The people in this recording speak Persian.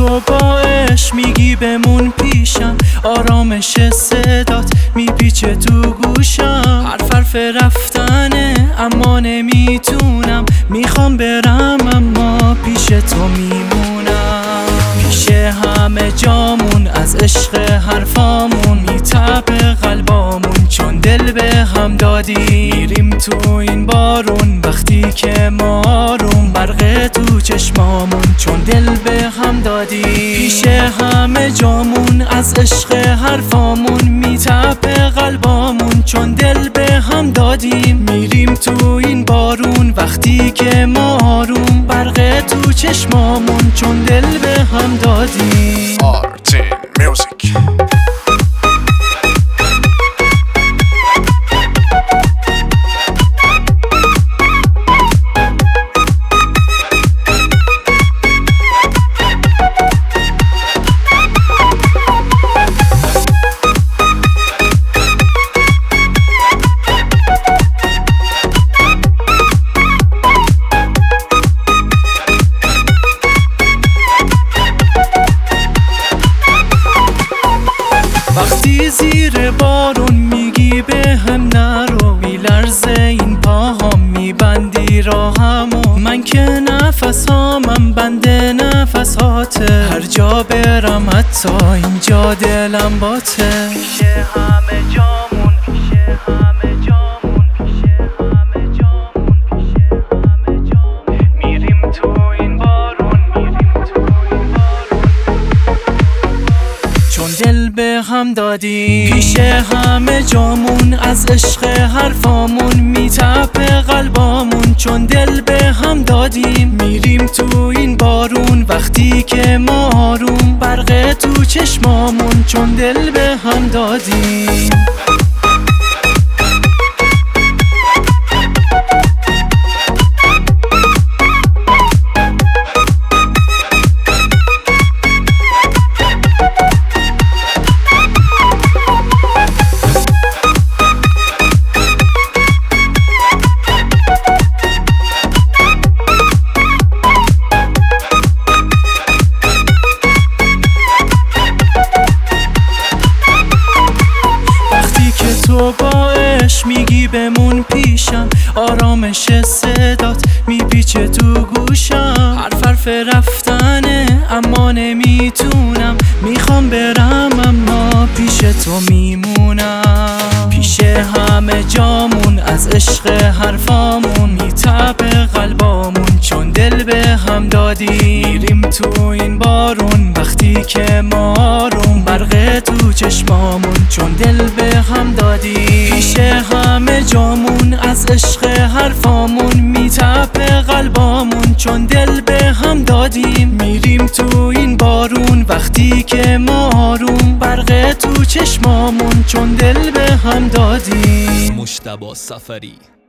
تو با عشق میگی بمون پیشم، آرامش صدات میپیچه تو گوشم. حرف رفتنه اما نمیتونم، میخوام برم اما پیش تو میمونم. پیش همه جامون از عشق حرفامون میتپه قلبامون، چون دل به هم دادی میریم تو این بارون. وقتی که ما آروم برق تو چشمامون، چون دل به هم دادی. پیش همه جامون از عشق حرفامون میتپه قلبامون، چون دل به هم دادیم میریم تو این بارون. وقتی که ما آروم برق تو چشمامون، چون دل به هم دادیم. آرتین میوزیک. وقتی زیر بارون میگی به هم نرو، میلرزه این پاهام میبندی راهمو. من که نفسامم بند نفساته، هر جا برم حتی اینجا دلم باته. پیش همه جامون، پیش همه جامون، پیش همه جامون، پیش همه جامون، میریم تو این بارون، میریم تو این بارون، چون دل به هم دادی. پیش همه جامون از عشق حرفامون میتپه قلبامون، چون دل به هم دادیم میریم تو این بارون. وقتی که ما آروم برق تو چشمامون، چون دل به هم دادیم. تو با عشق میگی بمون پیشم، آرامش صدات میپیچه تو گوشم. حرف رفتنه اما نمیتونم، میخوام برم اما پیش تو میمونم. پیش همه جامون از عشق حرفامون میتپه قلبامون، چون دل به هم دادی میریم تو این بارون. وقتی که ما آروم برق تو چشمامون، چون دل به هم دادی. پیش همه جامون از عشق حرفامون میتپه قلبامون، چون دل به هم دادیم میریم تو این بارون. وقتی که ما آروم برق تو چشمامون، چون دل به هم دادیم. مجتبی سفری.